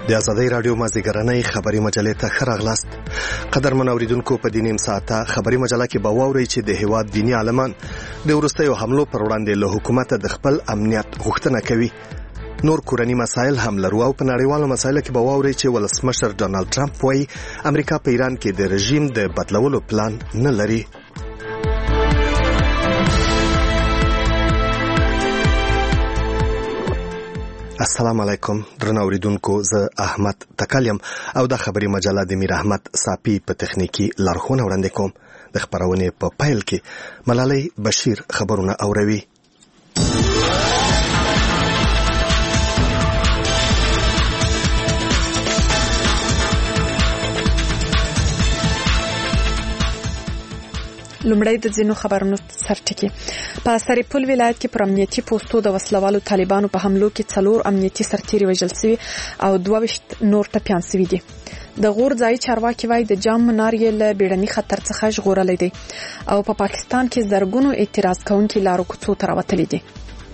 د آزادۍ رادیو مازدیګرنۍ خبري مجلې ته ښه راغلاست. قدرمن اوریدونکو، په دې نیم ساعته خبري مجله کې به واورئ چې د هیواد دیني عالمان د وروستیو حملو پر وړاندې له حکومته د خپل امنیت غوښتنه کوي. نور کورني مسایل هم لرو او په نړیوالو مسایلو کې به واورئ چې ولسمشر ډونالد ټرمپ وایي امریکا په ایران کې د رژیم د بدلولو پلان نه لري. السلام علیکم درنو اوریدونکو، زه احمد تکلیم او د خبري مجله د میر احمد صافی په تخنیکی لارښوونه وړاندې کوم. د خبرونې په پیل کې ملالۍ بشیر خبرونه اوروي. لومړی د ځینو خبرونو سرټکی. په سرپل ولایت کې پر امنیتي پوسټو د وسلوالو طالبانو په حملو کې 4 امنیتي سرتیري وژل شوي او 22 نور ټپيان شوي دي. د غور ځای چارواکي وايي د جام منار یې له بیړني خطر څخه ژغورلې دي او په پاکستان کې زرګونو اعتراض کوونکي لارو کوڅو ته راوتلي دي.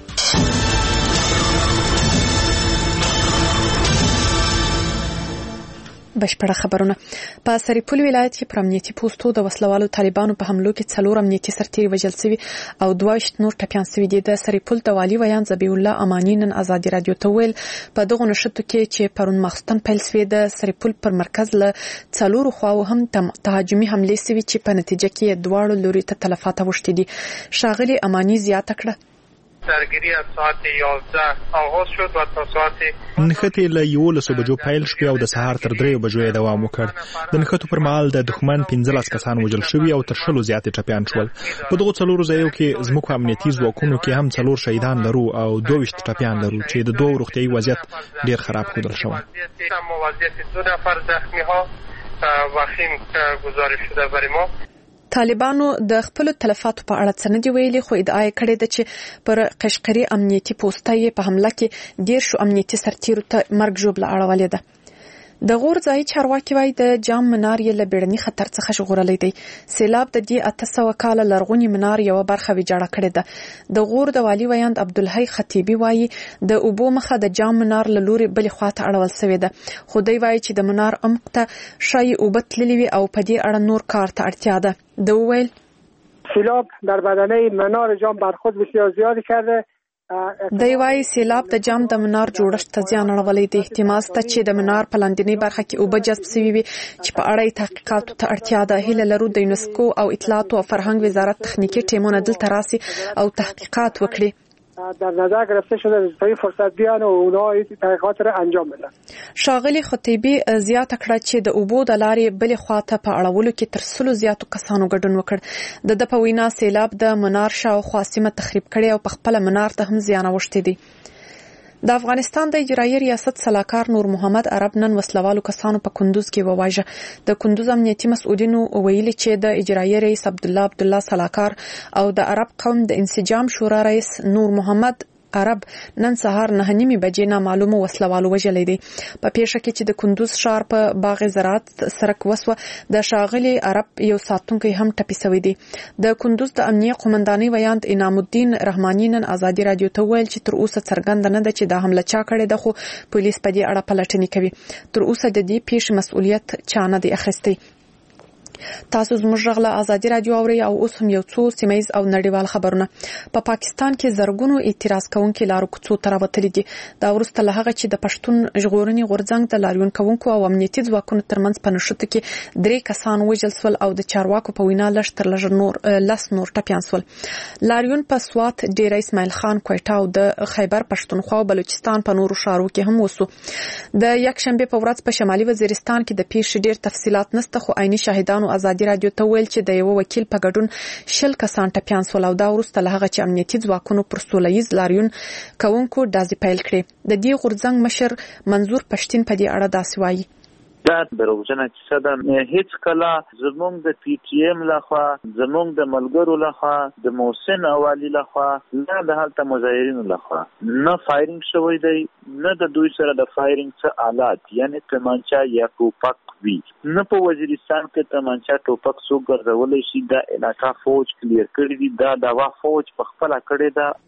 بشپړه خبرونه. په سرپل ولایت کې پر امنیتي پوسټو د وسلوالو طالبانو په حملو کې 4 امنیتي سرتیري وژل شوي او 22 نور ټپيان شوي دي. د سرپل د والي ویان ذبیح الله امانی نن آزادي رادیو ته ویل په دغه نشټو کې چې پرون ماخستن پیل شوی د سرپل پر مرکز له 4 خواو هم تهاجمي حمله شوي چې په نتیجه کې دواړو لوري ته تلفات اوښتي دي. شاغلي امانی زیاته کړه درگیری از ساعت 11 آغاز شد و تا ساعت نښتې له 11 بجو پیل شوې او د سهار تر 3 بجو یې دوام وکړ. د نښتو پر مهال د دښمن 15 کسان وژل شوي او تر 100 زیاتې ټپيان شول. په دغه 4 ځایو کې زموږ امنیتي ځواکونو کې هم 4 شهیدان لرو او 22 ټپيان لرو چې د دوه روغتيایي وضعیت ډیر خراب ښودل شوی. وضعیت 2 نفر زخمی ها وخیم گزارش شده برای ما. طالبانو د خپل تلفاتو په اړه څه نه دی ویلي، خو ادعا کړې ده چې پر قشقري امنیتي پوسټه په حمله کې 10 امنیتي سرتیرو ته مرګ ژوبله اړولې ده. د غور ځای چارواکي وايي د جام منار یې له بیړني خطر څخه ژغورلې دی. سیلاب د دې 800 کال لرغونی منار یو برخه ویجاړه کړې ده. د غور د والي ویاند عبدالحی خطیبی وايي د اوبو مخه د جام منار له لوري بل خواته اړول شوی ده. خو دی وايي چې د منار عمق ته شای اوبه تللې وي او په دې اړه نور کار ته اړتیا ده. د ویل سیلاب در بدنه منار جام برخورد بسیار زیادی کرده. دی وايي سیلاب د جام د منار جوړښت ته زیان اړولی دی. احتمال شته چې د منار په لاندنۍ برخه کې اوبه جذب شوي وي چې په اړه تحقیقاتو ته اړتیا ده. هیله لرو د یونسکو او اطلاعات او فرهنګ وزارت تخنیکی ټیمونه دلته راسي او تحقیقات وکړي. در نظر گرفته شده تا فرصت بیان و اونها تحقیقات را انجام بدن. شاغلی خطیبی زیاته کړه چې د اوبو د لارې بلې خواته په اړولو کې تر 100 زیاتو کسانو ګډون وکړ. د په وینا سیلاب د منار شاوخوا سیمه تخریب کړي او په خپل منار ته هم زیان اوښتي دي. د افغانستان د اجرایي ریاست سلاکار نور محمد عرب نن وسلوالو کسانو په کندوز کې وواژه. د کندوز امنیتي مسؤلینو ویلي چې د اجرایي رئیس عبدالله سلاکار او د عرب قوم د انسجام شورا رئیس نور محمد عرب نن سهار 9:30 بجې نامعلومه وسلوالو وژلې دي. په پیښه کې چې د کندوز ښار په باغ زراعت سرک وسوه د شاغلي عرب یو ساتونکی هم ټپي شوی دی. د کندوز د امنیه قومندانۍ ویاند انعام الدین رحماني نن آزادي رادیو ته ویل چې تر اوسه څرګند نه ده چې دا حمله چا کړې ده، خو پولیس په دې اړه پلټنې کوي. تر اوسه د دې پیښې مسؤلیت چا نه دی اخیستی. تاسو زموږ غږ له آزادي رادیو اورئ او اوس هم یو څو سیمایز او نړیوال خبرونه. په پاکستان کې زرګونو اعتراض کوونکي لارو کوڅو ته راوتلي دي. دا وروسته له هغه چې د پښتون ژغورنې غورځنګ د لاریون کوونکو او امنیتي ځواکونو ترمنځ په نښتو کې 3 کسان وژل شول او د چارواکو په وینا لږ تر لږه نور ټپيان شول. لاریون په سوات ډیر اسماعیل خان کوټه او د خیبر پښتونخوا او بلوچستان په نورو ښارو کې هم وسو. د یکشنبه په ورځ په شمالي وزیرستان کې د پیښې ډیر تفصيلات نشته، خو عیني شاهدانو آزادي رادیو ته ویل چې د یو وکیل په ګډون 100 کسان ټپيان شول او دا وروسته له هغه چې امنیتي ځواکونو پر سولهییز لاریون کوونکو ډازې پیل کړې. د دې غورځنګ مشر منظور پښتين په دې اړه داسې وایي: دا دروغجنه کیسه ده. هیڅ کله زمونږ د پی ټی ایم لخوا، زمونږ د ملګرو لخوا، د محسن اوالی لخوا، نه د هلته مظاهرینو لخوا نه فایرینګ شوی دی، نه د دوی سره د فایرینګ څه آلات یعنی کمانچه یا ټوپک وي، نه په وزیرستان کې کمانچه ټوپک څوک ګرځولی شي. دا علاقه فوج کلیر کړی دي، دا دوا فوج په خپله کړې ده.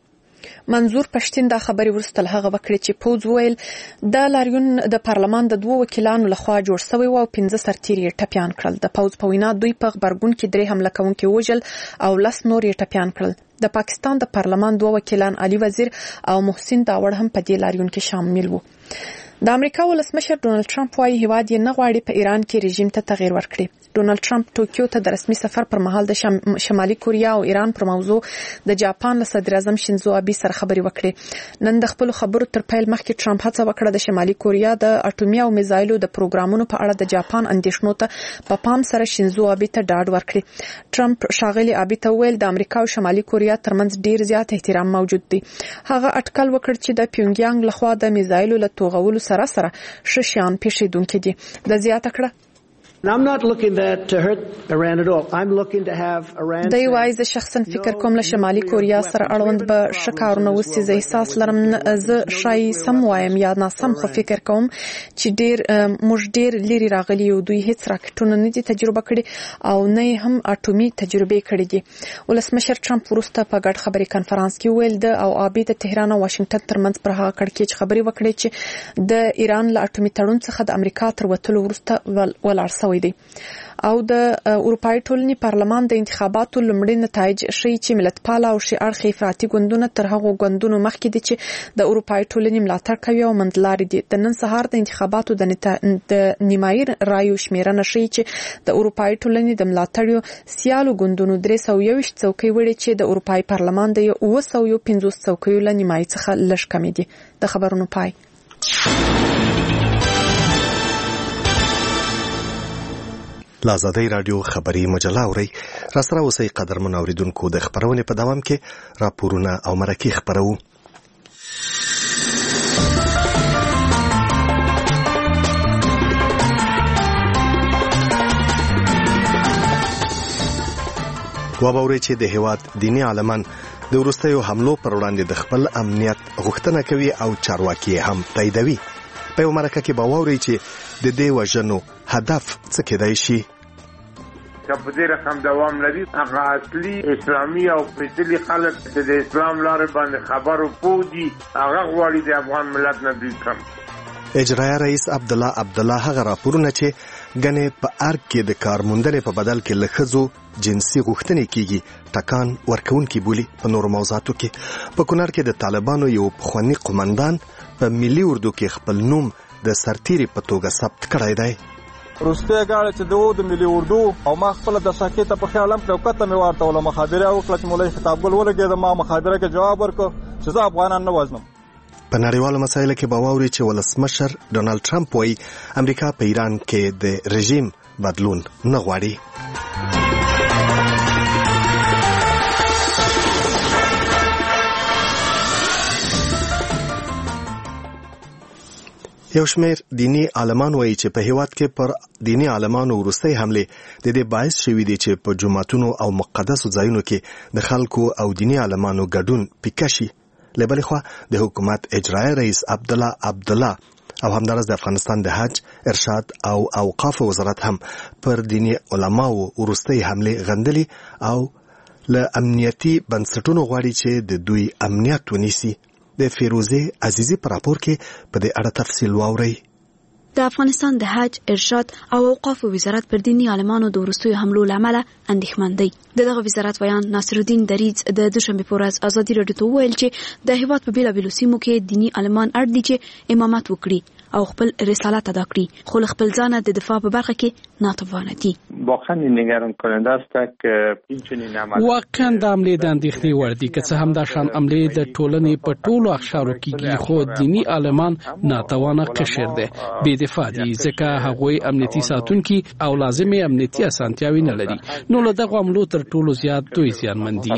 منظور پښتين دا خبري ورسته هغه وکړي چې پوز ویل د لاریون د پارلمان د 2 وکیلانو لخوا جوړ شوی او 15 سرتیري ټپيان کړل. د پوز په وینا دوی په خبرګون کې 3 حمله کوونکي وژل او 10 نور ټپيان کړل. د پاکستان د پارلمان 2 وکیلان علي وزیر او محسن داوړ هم په دې لاریون کې شامل وو. د امریکا ولسمشر ډونالد ټرمپ وايي هیواد یې نه غواړي په ایران کې رژیم ته تغییر ورکړي. ډونالد ټرمپ ټوکیو ته د رسمي سفر پر مهال د شمالي کوریا او ایران پر موضوع د جاپان له صدر اعظم شینزو ابي سره خبرې وکړې. نن د خپل خبرو تر پیل مخکې ټرمپ هڅه وکړه د شمالي کوریا د اټومي او میزایلو د پروګرامونو په اړه د جاپان اندېښنو ته په پام سره شینزو ابي ته ډاډ ورکړي. ټرمپ شاغلي ابي ته ویل د امریکا او شمالي کوریا ترمنځ ډیر زیات احترام موجود دی. هغه اټکل وکړ چې د پیونګیانګ لخوا د میزایلو له توغولو سره ششيان پیښیدونکو دي. د زیاته کړه I'm not looking to hurt Iran at all. I'm looking to have Iran. د وایز شخصا فکر کوم له شمالي کوریا سره اړوند به شکارونه وسي. زه احساس لرم زه شای سم وایم یا ناسم خو فکر کوم چې موږ ډیر لري راغلي او دوی هیڅ راکټونه نه دي تجربه کړي او نه هم اټومي تجربه کړي دي. ولسمشر ټرمپ ورسته په ګډ خبري کانفرنس کې ویل د او ابي د تهران او واشنگټن ترمنځ پر هغه کړکېچ خبري وکړي چې د ایران له اټومي تړون څخه د امریکا تر وتلو ورسته ولاړ دی. او د اروپای ټولنې پارلمان د انتخاباتو لومړی نتایج ښیي چې ملتپال او شي اړخي افراطي ګوندونه تر هغو ګوندونو مخکې دي چې د اروپای ټولنې ملاتړ کوي او منځلاري دي. د نن سهار د انتخاباتو د نیمایي رایو شمیرنه ښیي چې د اروپای ټولنې د ملاتړیو سیالو ګوندونو 321 څوکۍ وړي چې د اروپای پارلمان د 950 څوکیو له نیمایي څخه لږ کم دي. د خبرونو پای. لازادی رادیو خبری مجله اوري راسره اوسئ قدرمن اوریدونکو. د خبرونې په دوام کې راپورونه او مرکې خبرو. وباوري چې د هیواد دینی عالمان د ورستیو حملو پر وړاندې د خپل امنیت غوښتنه کوي او چارواکي هم تاییدوي. په یو مرکه کې باوري چې د دې وژنو هدف څه کېدای شي. په دې رقم دوام لري هغه اصلي اسلامي او فطري خلک د اسلام لارې باندې خبرو پوجي هغه غواړي د افغان ملت نه دوی کم. اجرایه رئیس عبدالله هغه راپورونه چې غنې په ارګ کې د کارموندنې په بدل کې لخذو جنسي غوښتنې کیږي ټکان ورکونکي بولی. په نور موضوعاتو کې په کونړ کې د طالبانو یو پخوانی قومندان په ملي اردو کې خپل نوم د سرتیري په توګه ثبت کړی دی. روسته غاړه چې د ملي اردو او ما خپل د ساکته په خیالم په کته مې ورته ول مخابره وکړه چې مولوی خطابګل ولګید ما مخابره کې جواب ورکړ چې زه افغانان نه وژنم. په نړیوالو مسایلو کې باوري چې ولسمشر ډونالد ټرمپ وايي امریکا په ایران کې د رژیم بدلون نه غواړي. یو شمیر دینی عالمان وایي چې په هیواد کې پر دینی عالمانو ورستۍ حمله د دې باعث شوې دي چې په جمعتونو او مقدسو ځایونو کې د خلکو او دینی عالمانو ګډون پیکشي. لبلې خوا د حکومت اجرایه رئیس عبدالله او همدارس د افغانستان د حج ارشاد او اوقاف وزارت هم پر دینی علماو ورستۍ حمله غندلي او له امنیتي بنسټونو غواړي چې د دوی امنیت ونیسي. د فیروزه عزیزی پر راپور کې په دې اړه تفصیل واورئ. د افغانستان د حج ارشاد او اوقاف وزارت پر دینی عالمانو د ورستیو حملو لامل اندېښمن دی. دغه وزارت ویان ناصر الدین دریځ د دوشنبه په ورځ ازادي راډیو ته ویل چې د هیواد په بیلابیلو سیمو کې دینی عالمان اړ دي چې امامت وکړي او خپل رسالت ادا کړي، خو خپل ځان د دفاع په برخه کې ناتوانه دي. واقعا نگران کننده است که این چنین عمل واقعا د عملې د اندېښنې وړ دي، که څه هم دا شان عملې د ټولنې په ټولو اقشارو کېږي، خو دینی عالمان ناتوانه قشر دي، بې دفاع دي، ځکه هغوی امنیتي ساتونکي او لازمي امنیتي اسانتیاوي نه لري. نو له دغه عملو تر ټولو زیات دوی زیانمن دي.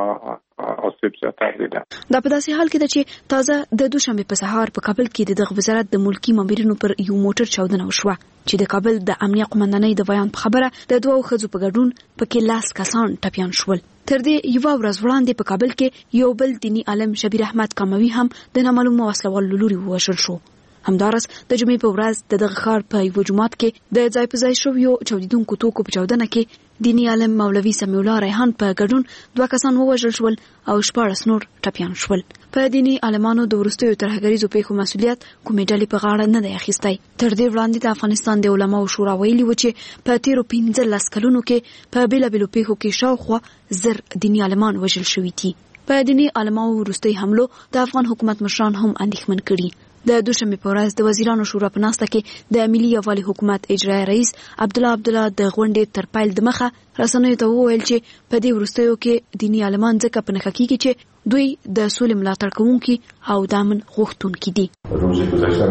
دا په داسې حال کې ده چې تازه د دوشنبه په سهار په کابل کې دغه وزارت د ملکی مامورینو پر یو موټر چاودنه وشوه چې د کابل د امنیه قومندانۍ د بیان په خبره د دوه ښځو په ګډون پکې لاس کسان ټپیان شول. تر دې یو ورځ وړاندې په کابل کې یو بل دینی عالم شبیر احمد کاموي هم د نامعلومو وسلوالو لوري ووژل شو. همدارس د جمعې په ورځ د دغه ښار په یو جومات کې د ځای په ځای شویو چاودیدونکو توکو په چاودنه کې دینی عالم مولوي سمیع الله ریحان په ګډون 2 کسان ووژل شول او 14 نور ټپیان شول. په دینی عالمانو د وروستیو ترهګریزو پیښو مسؤلیت کومې ډلې په غاړه نه دی اخیستی. تر دې وړاندې د افغانستان د علماو شورا ویلي و چې په تیرو 15 کلونو کې په بیلابیلو پیښو کې شاوخوا 1000 دینی عالمان وژل شوي دي. په دینی عالمانو وروستي حملو د افغان حکومت مشران هم اندېښمن کړي. د دوشنبه په ورځ د وزیرانو شورا په ناسته کې د ملي یووالي حکومت اجرایي رئیس عبدالله د غونډې تر پیل د مخه رسنیو ته وویل چې په دې وروستیو کې دینی عالمان ځکه په نښه کېږي چې دوی د سولې ملاتړ کوونکي او د امن غوښتونکي دي. روز گذشته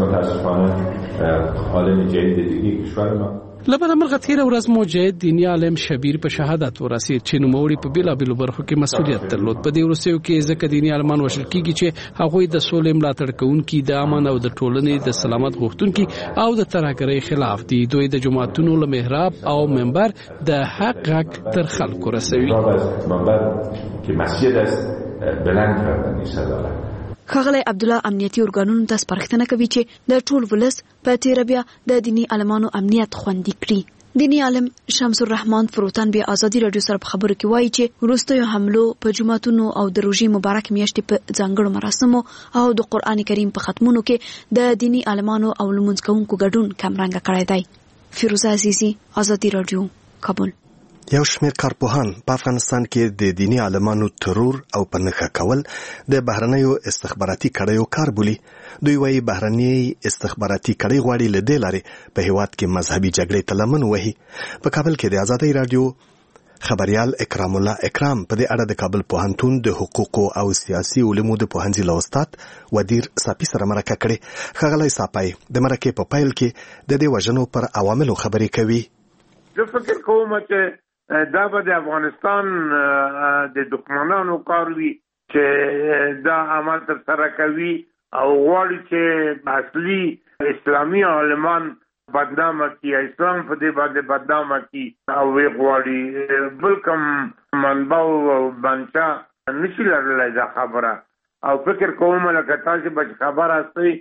متاسفانه عالم جدید دیگه کشور ما لبنه مرغه تیره ورځ مجاهد دینی عالم شبیر په شهادت ورسید چې نوموړي په بیلابیلو برخو کې مسؤلیت درلود. په دې وروستیو کې ځکه دینی عالمان وژل کېږي چې هغوی د سولې ملاتړ کوونکي، د امن او د ټولنې د سلامت غوښتونکي او د ترهګرۍ خلاف دي. دوی د جماعتونو له محراب او منبر د حق غږ تر خلکو رسوي. منبر که مسجد است بلند کردن این صدا را. ښاغلی عبدالله امنیتي ارګانونو ته سپارښتنه کوي چې د ټول ولس په تیره بیا د دینی عالمانو امنیت خوندي کړي. دینی عالم شمس الرحمن فروتن بیا ازادي رادیو سره په خبرو کې وایي چې وروستیو حملو په جماعتونو او د روژې مبارک میاشتې په ځانګړو مراسمو او د قرآن کریم په ختمونو کې د دینی عالمانو او لمونځ کوونکو ګډون کمرنګه کړی دی. فیروزه عزیزي، ازادي رادیو، کابل. یو شمېر کارپوهان په افغانستان کې د دینی عالمانو ترور او په نښه کول د بهرنیو استخباراتي کړیو کار بولي. دوی وايي بهرني استخباراتي کړۍ غواړي له دې لارې په هیواد کې مذهبي جګړې ته لمن وهي. په کابل کې د ازادۍ رادیو خبريال اکرام الله اکرام په دې اړه د کابل پوهنتون د حقوقو او سیاسي علومو د پوهنځي له استاد ودیر صافي سره مرکه کړې. ښاغلی صافی د مرکې په پیل کې د دې وژنو پر عواملو خبرې کوي. زه فکر کوم چې دا به د افغانستان د دښمنانو کار وي چې دا عمل تر سره کوي او غواړي چې اصلي اسلامي عالمان بدنامه کړي، اسلام په دې باندې بدنامه کړي او وی غواړي بل کوم منبع او بنچا نشي لرلی دا خبره. او فکر کوم لکه تاسو به خبر هستئ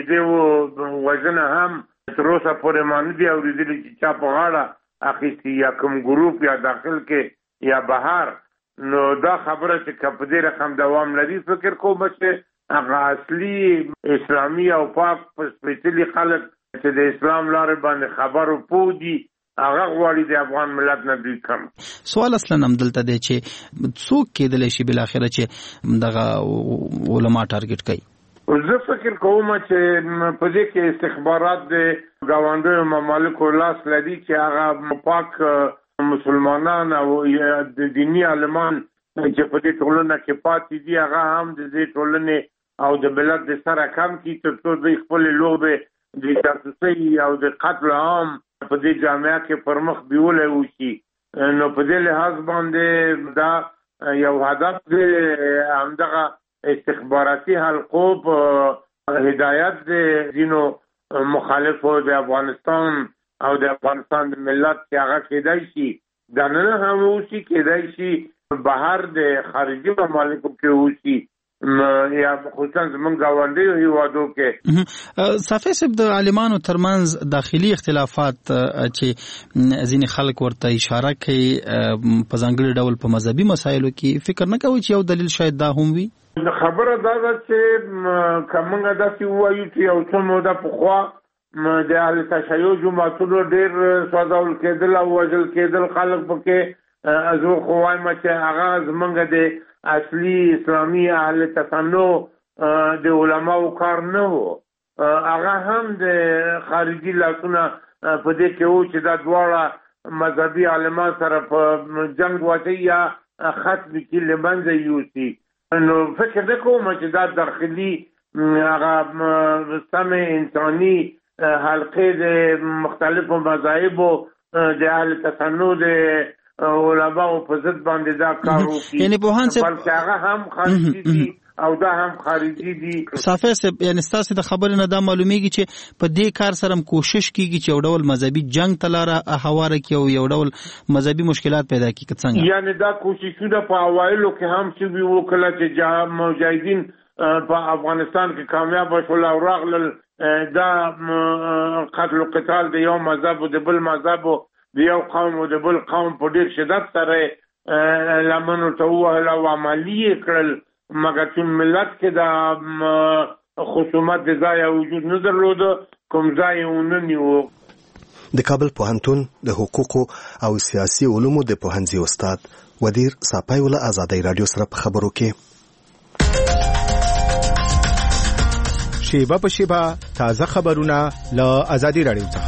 دې وژنه هم تر اوسه پورې مانه دي اورېدلي چې چا په غاړه اخیستی یا کوم ګروپ یا داخل کې یا بهر. نو دا خبره چې په دې رقم دوام لري فکر کوم چې هغه اصلي اسلامي او پاک سپېڅلي خلک چې د اسلام لارې باندې خبر او پوه دي هغه غواړي د افغان ملت نه دوی کم. سوال اصلا هم دلته دی چې څوک کېدلی شي بالاخره چې دغه علما ټارګټ کوي. زه فکر کوم چې په دې کې استخبارات د ګاونډیو ممالکو لاس لري چې هغه پاک مسلمانان او د دینی عالمان چې په دې ټولنه کې پاتې دي هغه هم د دې ټولنې او د ملت د سره کم کړي تر څو دوی خپلې لوبې د جاسوسۍ او د قتل عام په دې جامعه کې پر مخ بیولی وشي. نو په دې لحاظ باندې دا یو هدف دی همدغه استخباراتي حلقو په هدایت د ځینو مخالفو د افغانستان او د افغانستان د ملت چې هغه کېدای شي دا نه هم اوسي، کېدای شي بهر د خارجي ممالکو کې اوسي یا خصوصا زمونږ ګاونډیو هیوادو کې. صافی صاحب د عالمانو ترمنځ داخلي اختلافات چې ځینې خلک ورته اشاره کوي په ځانګړي ډول په مذهبي مسایلو کې، فکر نه کوي چې یو دلیل شاید دا هم وي؟ خبره دا ده چې کومه داسې وایو چې یو څه موده پخوا د اهل تشیع جماعتونو ډېر سوځول کېدل او وژل کېدل خلک پکې. زه خو وایم چې هغه زمونږ د اصلي اسلامي اهل تشیع د علماو کار نه و، هغه هم د خارجي لاسونه په دې کې و چې دا دواړه مذهبي عالمان سره په جنگ واچي یا ختم کړي له منځه یوسي. نو فکر نه کوم چې دا داخلي هغه سم انساني حلقې د مختلفو مذاهبو د اهل تشیع د علماو په ضد باندې دا کار وکړي، یعنی پوهان صاحب بلکې هغه هم خارجي دي او دا هم خارجي دي. صافی صاحب یعنی ستاسو د خبرې نه دا معلومیږي چې په دې کار سره کوشش کیږي چې یو ډول مذهبي جنگ ته لاره هواره کړي او یو ډول مذهبي مشکلات پیدا کړي څنګه؟ یعنی دا کوششونه په اوایلو کې هم شوي وو کله چې مجاهدین په افغانستان کې کامیاب شول او راغلل دا قتل و قتال د یو مذهب او د بل مذهب د یو قوم او د بل قوم په ډیر شدت سره لمنو ته ووهل او عملي کړل، مګر چې ملت کې د خصومت د ځای وجود نه درلود، کوم ځای ونه نیو. د کابل پوهنتون د حقوقو او سیاسي علومو د پوهنځي استاد ودیر صافی ول آزادۍ رادیو سره په خبرو کې شیبه په شیبه تازه خبرونه له آزادۍ رادیو څخه.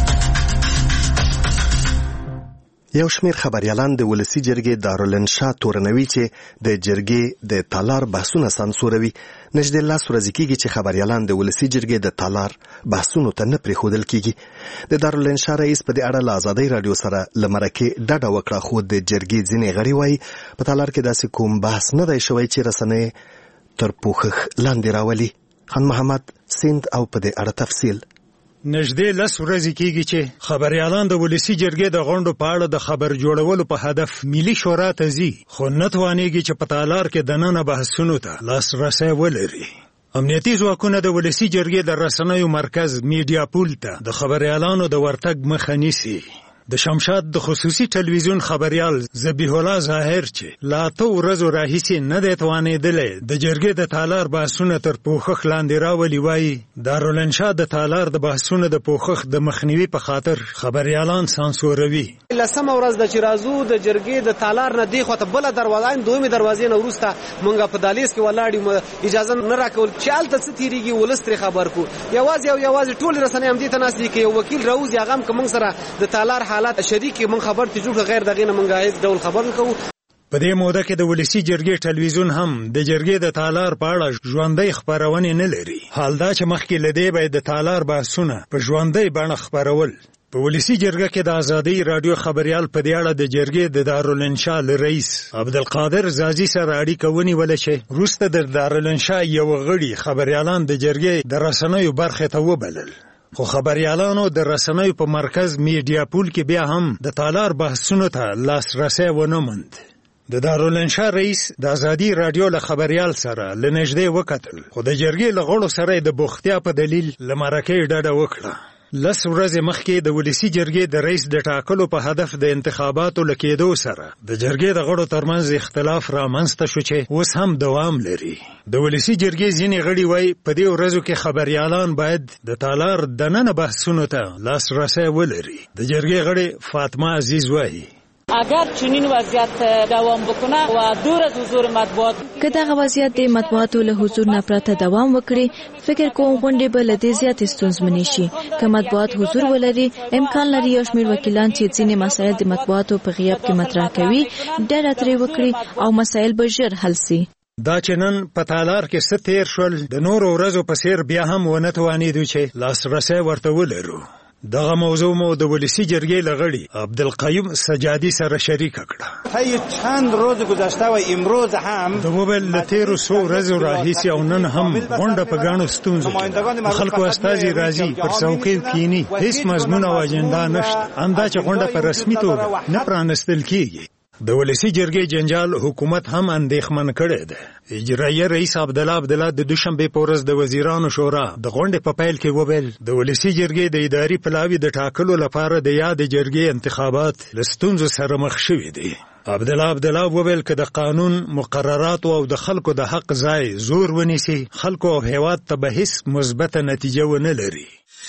یو شمیر خبريالان د ولسی جرګې دارالانشا تورنوي چې د جرګې د تالار بحثونه سانسوروي. نږدې لاس ورځې کېږي چې خبريالان د ولسی جرګې د تالار بحثونو ته نه پرېښودل کېږي. د دارالانشا رئیس په دې اړه له آزادۍ رادیو سره لمرکه ډډه وکړه، خو د جرګې ځینې غړي وایي په تالار کې داسې کوم بحث نه دی شوی چې رسنۍ تر پوښښ لاندې راولي. خان محمد سیند او په دې اړه تفصیل. نږدې لس ورځې کېږي چې خبريالان د ولسی جرګې د غونډو په اړه د خبر جوړولو په هدف ملي شورا ته ځي، خو نه توانېږي چې په تالار کې دننه بحثونو ته لاسرسی ولري. امنیتي ځواکونه د ولسی جرګې د رسنیو مرکز میډیا پول ته د خبريالانو د ورتګ مخه نیسي. د شمشاد د خصوصي ټلویزیون خبريال ذبیح الله ظاهر چې لا ته ورځو راهیسې نه دی توانېدلی د جرګې د تالار بحثونه تر پوښښ لاندې راولي، وایي دارالانشا د تالار د بحثونو د پوښښ د مخنیوي په خاطر خبريالان سانسوروي. لسمه ورځ د چې راځو د جرګې د تالار نه دی خو ته بل دروازه دویمه دروازې نه وروسته مونږه په دالیز کې ولاړی اجازه نه راکول چې الته څه تیریږي ولستري خبر کو. یوازې ټول رسنۍ هم دې ته ناس دي کې یو وکیل راوځي هغه هم کوم سره د تالار حالات شریک من خبر ته جوړ غیر دغه نه مونږه هیڅ ډول خبر نه کوو. په دې موده کې د ولسی جرګې ټلویزیون هم د جرګې د تالار په اړه ژوندۍ خبرونه نه لري. حال دا چې مخکې لدی به د تالار بحثونه په ژوندۍ بڼه خبرول. په ولسی جرګه کې د آزادۍ رادیو خبريال په دې اړه د جرګې د دارالانشا رئیس عبدالقادر زازی سره اړیکه ونیول چې وروسته د دارالانشا یو غړي خبريالان د جرګې د رسنیو برخه ته وبلل، خو خبريالانو د رسنیو په مرکز میډیا پول کې بیا هم د تالار بحثونو ته لاسرسی ونه موند. د دارالانشا رئیس د آزادۍ رادیو له خبريال سره لنږدې وکتل، خو د جرګې له غړو سره د بوختیا په دلیل لمرکه ډډه وکړه. لس ورځې مخکې د ولسی جرګې د رئیس د ټاکلو په هدف د انتخاباتو لکېدو سره د جرګې د غړو ترمنځ اختلاف رامنځته شو چې اوس هم دوام لري. د ولسی جرګې ځینې غړي وایي په دې ورځو کې خبريالان باید د تالار دننه بحثونو ته لاسرسی ولري. د جرګې غړي فاطمه عزیز وایي اگر چنین وضعیت دوام بکنه و دور از حضور مطبوعات که دغه وضعیت د مطبوعاتو له حضور نه پرته دوام وکړي، فکر کوم غونډې به له دې زیاتې ستونزمنې شي. که مطبوعات حضور ولري، امکان لري یو شمېر وکیلان چې ځینې مسایل د مطبوعاتو په غیاب کې مطرح کوي ډډه ترې وکړي او مسایل به ژر حل سي. دا چې نن په تالار کې څه تیر شول د نورو ورځو په څیر بیا هم ونه توانېدو چې لاسرسی ورته ولرو. دغه موضوع مو د ولسی جرګې لغړي عبدالقیوم سجادي سره شریک کړه. طی چند روز گذشته و امروز هم د موبایل لتیرو سو ورځو راهیسې او نن هم غونډه په ګڼو ستونزو خلکو استازي راځي پر څوکۍ کینی، هیڅ مضمون او اجنډا نشته، همدا چې غونډه په رسمي توګه نه پرانستل کیږي. د ولسی جرګې جنجال حکومت هم اندېښمن کړی دی. اجرایي رئیس عبدالله د دوشنبه په ورځ د وزیرانو شورا د غونډې په پیل کې وویل د ولسی جرګې د اداري پلاوي د ټاکلو لپاره د یاد جرګې انتخابات له ستونزو سره مخ شوي دي. عبدالله وویل که د قانون مقررات او د خلکو د حق ځای زور ونیسي، خلکو او هیواد ته به هیڅ مثبته نتیجه ونه لري.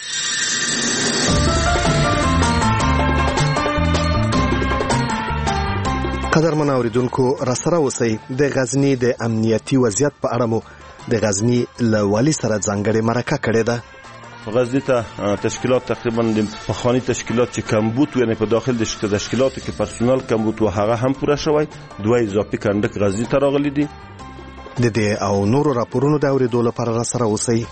قدرمن اوریدونکو راسره اوسئ. د غزنی د امنیتي وضعیت په اړه مو د غزنی له والي سره ځانګړې مرکه کړې ده. غزنی ته تشکیلات تقریبا د پخوانی تشکیلات چې کمبود یعنی په داخل د تشکیلاتو کې پرسونل کمبود و هغه هم پوره شوی. دوه اضافي کندک غزنی ته راغلي دي. د دې او نورو راپورونو د اوریدو لپاره راسره اوسئ.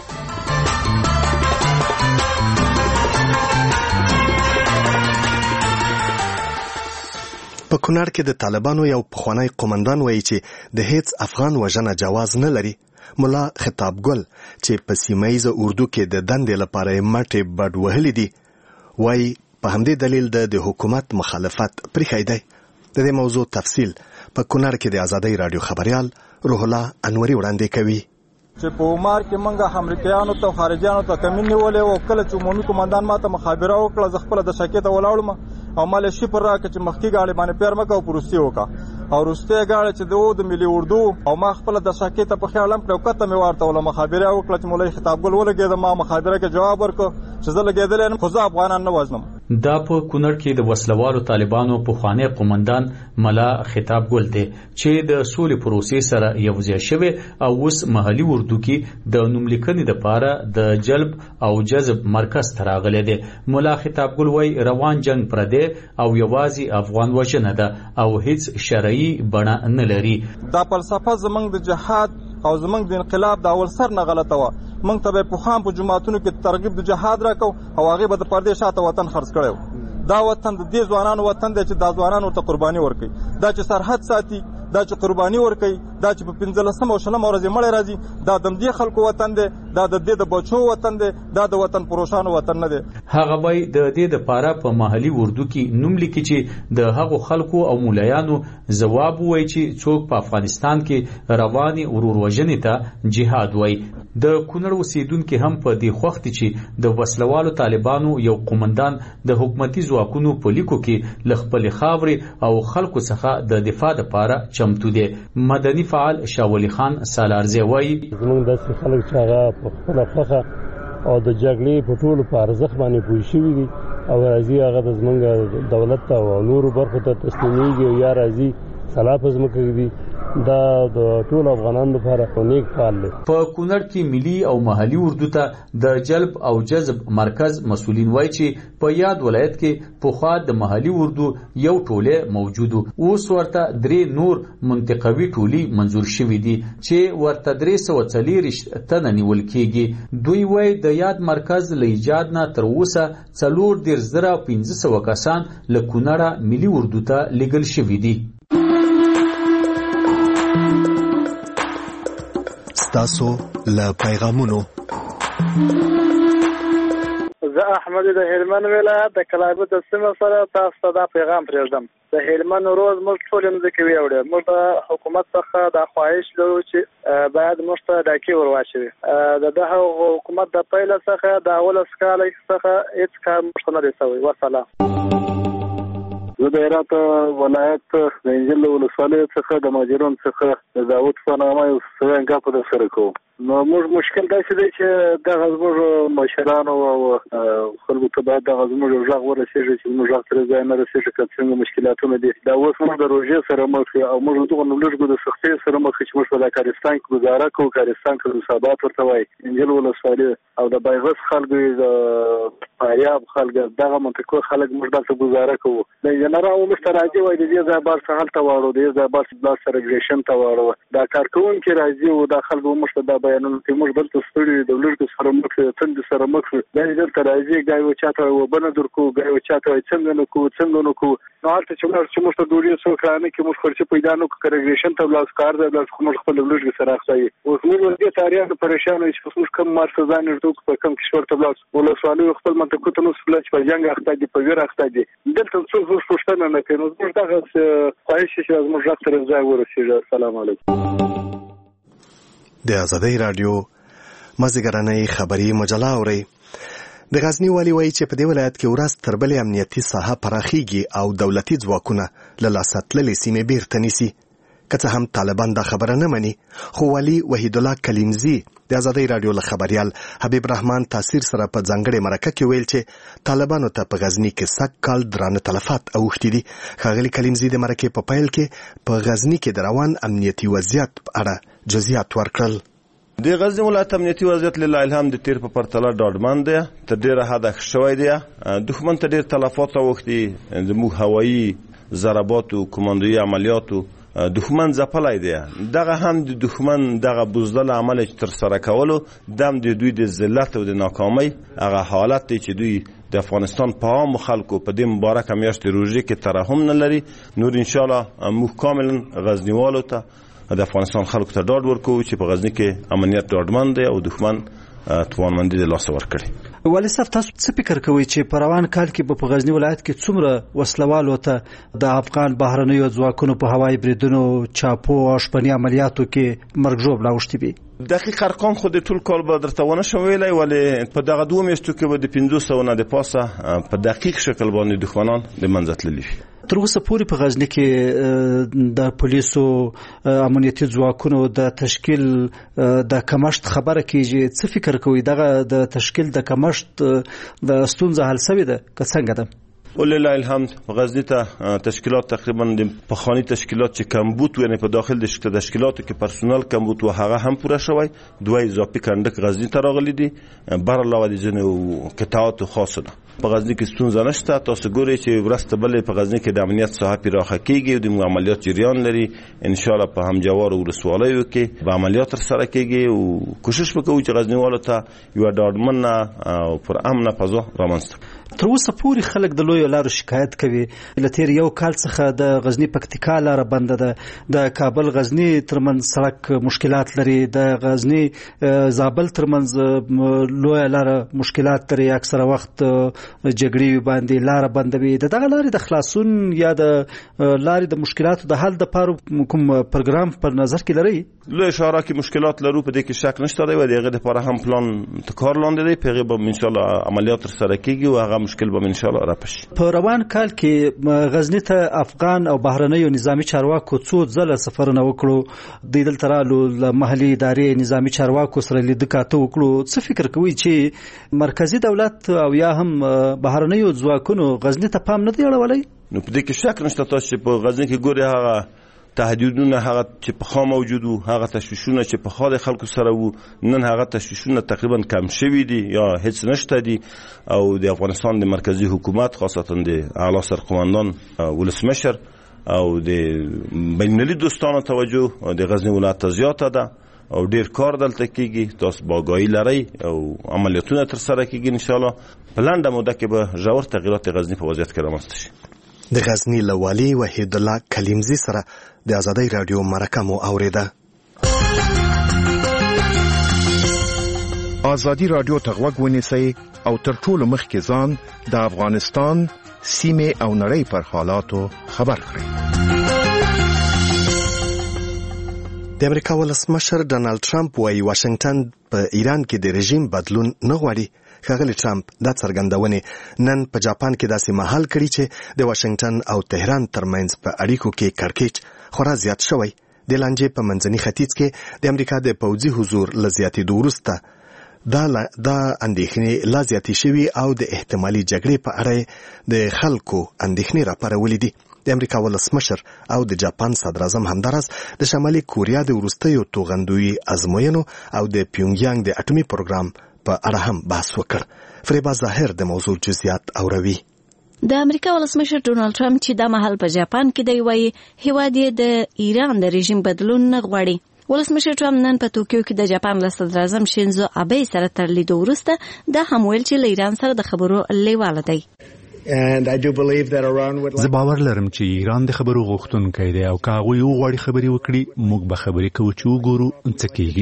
په کونړ کې د طالبانو یو پخوانی قومندان وایي چې د هیڅ افغان وژنه جواز نه لري. مولا خطاب ګل چې په سیمایي اردو کې د دندې لپاره مټې بډ وهلي دي وایي په همدې دلیل د حکومت مخالفت پرېښی دی. د دې موضوع تفصیل په کونړ کې د آزادۍ رادیو خبريال روح الله انوري وړاندې کوي. چې په عمر کې منګه امریکایانو ته خارجيانو ته کمین نیولې او کله چې عمومي قومندان ماته مخابره وکړه زه خپل د شکایت ولاړم او مالشي پر راکه چې مخکې گاړي باندې پیر مکه او پروستی وکا او روسته گاړي چې د ملي اردو او ما خپل د ساکیته په خیال هم کړو کته مې ورته ول مخابره وکړه چې مولوی خطاب ګل ولګید ما مخابره کې جواب ورکړ چې زه لګیدل خو زه افغانان نه وزنم. دا په کونړ کې د وسلوالو طالبانو په خوانی قومندان ملا خطاب ګل دی چې د سولې پروسې سره یوځای شوی او اوس محلي اردو کې د نوملیکنې لپاره د جلب او جذب مرکز تراغلی دی. ملا خطاب ګل وای روان جنگ پر دی او یوازې افغان وژنه ده او هیڅ شرعي بڼه نه لري. دا فلسفه زمنګ د جهاد او زمنګ د انقلاب د اول سر نه غلطه و. موږ ته په خام په جماعتونو کې ترغیب د جهاد راکو او هغه به د پردې شاته وطن خرڅ کړو. دا وطن د دې ځوانانو وطن دی چې دا ځوانانو ته قرباني ورکړي، دا چې سرحد ساتي، دا چې قرباني ورکړي، دا چې په 15 او 16 ورځې مړ راځي، دا د دې خلکو وطن دی، دا د دې د بچو وطن دی، دا د وطن پروشانو وطن نه دی. هغه وای د دې د پاره په محلي اردو کې نوم لیکي چې د هغو خلکو او مولایانو جواب وای چې څوک په افغانستان کې رواني ورور وژنې ته جهاد وای. د کونړ اوسیدونکو هم په دې خوښ دي چې د وسلوالو طالبانو یو قومندان د حکومتي ځواکونو په لیکو کې ل خپل خاورې او خلکو څخه د دفاع لپاره چمتو دي. مدني فعال شاولی خان سالارزی وایي زموږ د خلک چې هغه په خپل خوښه او د جګړې په ټولو په ارزښت باندې پوه شوي دي او راځي هغه د زموږ دولت ته او نورو برخو ته تسلیمیږي او یا راځي سلا په ځمکه دي. دا د ټول افغانانو لپاره نیک فعال دی. په کونړ کې ملي او محلي اردو ته د جلب او جذب مرکز مسؤلین وایي چې په یاد ولایت کې پخوا د محلي اردو یو ټوله موجود و. اوس ورته 3 نور منتقوي ټولي منظور شوي دي چې ورته 340 تنه نیول کېږي. دوی وایي د یاد مرکز له ایجاد نه تر اوسه 4,500 کسان له کونړه ملي اردو ته لیږل شوي دي. تاسو له پیغامونو زه احمد د هلمند ولایت د کلابه د سیمه سره تاسو ته دا پیغام پرېږدم. د هلمند روز موږ ټول مځکې ویوړې. موږ د حکومت څخه د خواهش لرو چې باید موږ ته ډاکې ورواچوي. د دغه حکومت د پیله څخه د اول سکاله څخه هیڅ کار موږ ته نه دی شوی. وسلام. زه د هرات ولایت د انجیل ولسوالۍ څخه د مهاجرون څخه د داود په نامه یو څنګه په سره کوم. نو موږ مشکل داسې دی چې دغه زموږ مشرانو او خلکو ته باید دغه زموږ غږ ورسېږي چې موږ غږ تر ځای نه رسېږي که څنګه مشکلاتونه دي. دا اوس موږ د روژې سره مخ او موږ دغه لږ د سختۍ سره مخ چې موږ په د کارستان کې گزاره کوو. کارستان کې حسابات ورته وایي انجیل ولسوالۍ او د بایغس خلکو د فاریاب خلک دغه منطقه خلک موږ دلته گزاره کوو. د جنرال موږ ته راځي وایي د دې ځای بار څه حل ته واړو، د دې ځای بار څه سرګریشن ته واړو. دا کارکوونکي راځي او دا خلک موږ ته دا بیانونه کوي. موږ دلته ستړي د لږ سره مخ تند سره مخ دا دلته راځي ګای و چاته و بنه درکو ګای و چاته څنګه نو کو نو حالت چې موږ ته دوری څو کړنه کې موږ خرچه پیدا نو کړګریشن ته بلاس کار دی بلاس موږ خپل لږ سره اخلي. اوس موږ دې تاریخ پریشان چې موږ کوم مارس ځان ورته په کوم کشور ته بلاس ولسوالۍ خپل منطقه ته نو سپلچ په جنگ اخته دي په ویر اخته دي دلته څو پښتنه نه کوي. نو موږ دا خواهش چې موږ راځو تر ځای ورسېږو. السلام علیکم. د آزادۍ رادیو مازیګرنۍ خبري مجله اوري. د غزنی والی وایي چې په دې ولایت کې ورځ تر بلې امنیتي ساحه پراخیږي او دولتي ځواکونه له لاسه تللې سیمې بیرته نیسي. که څه هم طالبان دا خبره نه مني، خو والی وحید الله کلیمزی د آزادۍ رادیو له خبريال حبیب رحمان تاثیر سره په ځانګړې مرکه کې ویل چې طالبانو ته په غزنی کې سږ کال درانه تلفات اوښتي دي. ښاغلي کلیمزی د مرکې په پیل کې په غزنی کې د روان امنیتي وضعیت په اړه جزئیات ورکړل. د غزنی ولایت امنیتي وضعیت لله الحمد د تیر په پرتله ډاډمن دی، تر ډیره حده ښه شوی دی. دښمن ته ډیر تلفات اوښتي، زموږ هوایي ضرباتو کماندویي عملیاتو دښمن ځپلی دی. دغه هم د دښمن دغه بزدل عمل چې تر سره کولو دم د دوی د ذلت او د ناکامۍ هغه حالت دی چې دوی د افغانستان په عامو خلکو په دې مبارکه میاشت روژې کې ترحم نه لري. نور انشاءالله موږ کاملا غزنیوالو ته د افغانستان خلکو ته ډاډ ورکوو چې په غزنی کې امنیت ډاډمن دی او دښمن توانمندي د لاسه ورکړي. والي صاحب تاسو څه فکر کوئ چې په روان کال کې په غزنی ولایت کې څومره وسلوالو ته د افغان بهرنیو ځواکونو په هوایي بریدونو چاپو او شپني عملیاتو کې مرګ ژوبله اوښتي وي؟ دقیق ارقام خو د ټول کال به درته ونه شم ویلی، ولې په دغه 2 میاشتو کې به د 500 نه د پاسه په دقیق شکل باندې دښمنان د منځه تللي وي. تر اوسه پورې په غزني کې د پولیسو امنیتي ځواکونو د تشکیل د کمښت خبره کیږي. څه فکر کوئ دغه د تشکیل د کمښت د ستونزه حل شوې ده که څنګه ده؟ ولله الحمد غزنی ته تشکیلات تقریبا د پخوانی تشکیلات چې کمبود یعنی په داخل د تشکیلاتو کې پرسونل کمبود و هغه هم پوره شوی. 2 اضافي کندک غزنی ته راغلي دي بر علاوه د ځینو قطعات خاصه په غزنی کې ستونزه نشته. تاسو ګورئ چې ورسته بلې په غزنی کې د امنیت ساحه پراخه کیږي او د عملیات جریان لري. ان شاء الله په همجوار ولسوالیو کې به عملیات سره کیږي او کوشش وکړو چې غزنیوالو ته یو ډاډمنه او پر امن فضا رامنځته. تر اوسه پورې خلک د لوی لارو شکایت کوي. له تیر یو کال څخه د غزنی پکتیکا لار بنده ده، د کابل غزنی ترمنځ سړک مشکلات لري، د غزنی زابل ترمنځ لوی لار مشکلات لري. اکثره وخت جګړې باندې لار بندوي. دغه لارې د خلاصون یا د لارې د مشکلاتو د حل لپاره کوم پروګرام په نظر کې لري؟ لوی شهرا کې مشکلات لرو په دې کې شک نشته دی و دغه لپاره هم پلان کار لاندې دی. پیغه به ان شاء الله عملیات سره کیږي او هغه مشکل به ان شاء الله راپشي. په روان کال کې غزنی ته افغان او بهرنیو نظامی چارواکو څو ځله سفرونه وکړو. د دلته رالو له محلي ادارې نظامی چارواکو سره لیدکاته وکړو. څه فکر کوي چې مرکزی دولت او یا هم بهرنیو ځواکونو غزنی ته پام نه دی اړولی؟ نو په دې کې شک نشته. تاسو چې په غزنی کې ګوري هغه تهدیدونه هغه چې په خوا موجود وو، هغه تشویشونه چې په خوا د خلکو سره وو، نن هغه تشویشونه تقریبا کم شوي دي یا هیڅ نشته دي. او د افغانستان د مرکزی حکومت خاصتا د اعلی سرقمندان ولسمشر او د بینالمللي دوستانو توجه د غزنی ولایت ته زیاته ده او ډیر کار دلته کیږي. تاسو باګایی لري او عملیاتونه تر سره کیږي. ان شاء الله په لنډه موده کې به ژور تغیرات غزنی په وضعیت کې رامنځته شي. د غزنی لوالی وحید الله کلیمزی سره د آزادۍ رادیو مرکه مو اوریده. آزادی رادیو ته غوږ ونیسئ او تر ټولو مخکې ځان د افغانستان سیمې او نړۍ پر حالاتو خبر کړئ. د امریکا ولسمشر ډانلډ ټرمپ وايي واشنگټن په ایران کې د رژیم بدلون نه غواړي. ښاغلی ټرمپ دا څرګندونې نن په جاپان کې داسې مهال کړي چې د واشنگټن او تهران ترمنځ په اړیکو کې کړکېچ خورا زیات شوی. د لانجې په منځني ختیځ کې د امریکا د پوځي حضور له زیاتېدو وروسته دا اندېښنې لا زیاتې شوي او د احتمالي جګړې په اړه د خلکو اندېښنې راپارولې دي. د امریکا ولسمشر او د جاپان صدراعظم همداراز د شمالي کوریا د وروستیو توغندوي ازموینو او د پیونګیانګ د اټومي پروګرام په اړه هم بحث وکړ. فریبا ظاهر د موضوع جزئیات اوروي. د امریکا ولسمشر ډونالد ټرمپ چې د مهال په جاپان کې دی وایي هیواد یې د ایران د رژیم بدلون نه غواړي. ولسمشر ټرمپ نن په توکیو کې د جاپان له صدراعظم شینزو آبه سره تر لیدو وروسته دا هم ویل چې له ایران سره د خبرو لیواله دی. زه باور لرم چې ایران د خبرو غوښتونکی دی او که هغوی وغواړي خبرې وکړي موږ به خبرې کوو چې وګورو څه کېږي.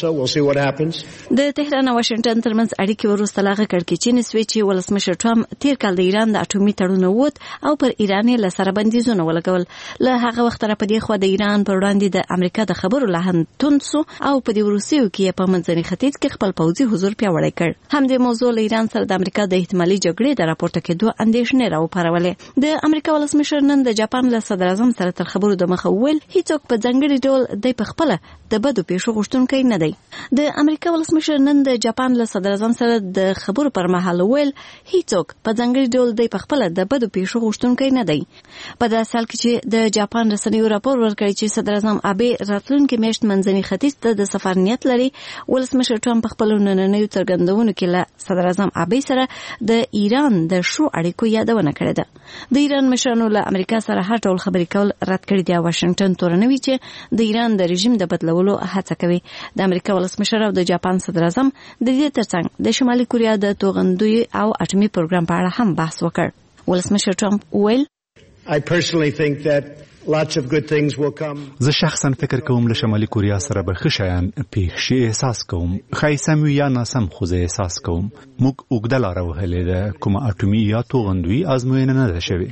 د تهران او واشنگټن ترمنځ اړیکې وروسته لا کړکېچنې شوې چې ولسمشر ټرمپ تیر کال د ایران د اټومي تړون ووت او پر ایران یې له سره بندیزونه ولګول. له هغه وخت را په دې خوا د ایران پر وړاندې د امریکا د خبرو لا هم توند سو او په دې وروستیو کې په منځني ختیځ کې خپل پوځي حضور پیاوړی کړ. همدې موضوع له ایران سره د امریکا د احتمالي جګړې د راپورته کېدو اندېښنې راوپارولې. د امریکا ولسمشر نن د جاپان له صدراعظم سره تر خبرو د مخه وویل هیڅوک په ځانګړي ډول د پخپله د بدو پیښو غوښتونکی نه دی. د امریکا ولسمشر نن د جاپان له صدراعظم سره د خبرو پر مهال وویل هیڅوک په ځانګړي ډول د پخپله د بدو پیښو غوښتونکی نه دی. په داسې حال کې چې د جاپان رسنیو راپور ورکړی چې صدراعظم آبه راتلونکي میاشت منځني ختیځ ته د سفر نیت لري. ولسمشر ټرمپ په خپل نننیو څرګندونو کې له صدراعظم آبه سره د ایران د شو اړیکو یادونه کړې ده. د ایران مشرانو له امریکا سره هر ډول خبرې کول رد کړي دي. واشنگټن تورنوي چې د ایران د رژیم د بدلولو هڅه کوي. د امریکا ولسمشر او د جاپان صدراعظم د دې ترڅنګ د شمالي کوریا د توغندوی او اټومي پروګرام په اړه هم بحث وکړ. ولسمشر ټرمپ ویل زه شخصا فکر کوم له شمالي کوریا سره به ښه شیان پیښ شي احساس کوم ښایي سم وي یا ناسم خو زه احساس کوم موږ اوږده لاره وهلې ده کومه اټومي یا توغندوي ازموینه نه ده شوې.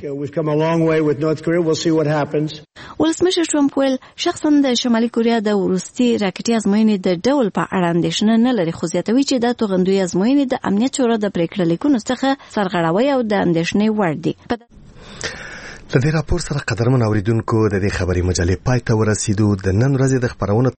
ولسمشر ټرمپ ویل شخصا د شمالي کوریا د وروستي راکټي ازموینې د ډول په اړه اندېښنه نه لري خو زیاتوي چې د توغندوي ازموینې د امنیت شورا د پریکړه لیکونو څخه سرغړاوی او د اندېښنې وړ دي. د دې راپور سره قدرمن اوریدونکو د دې خبري مجلې پای ته ورسېدو. د نن ورځې د خبرونو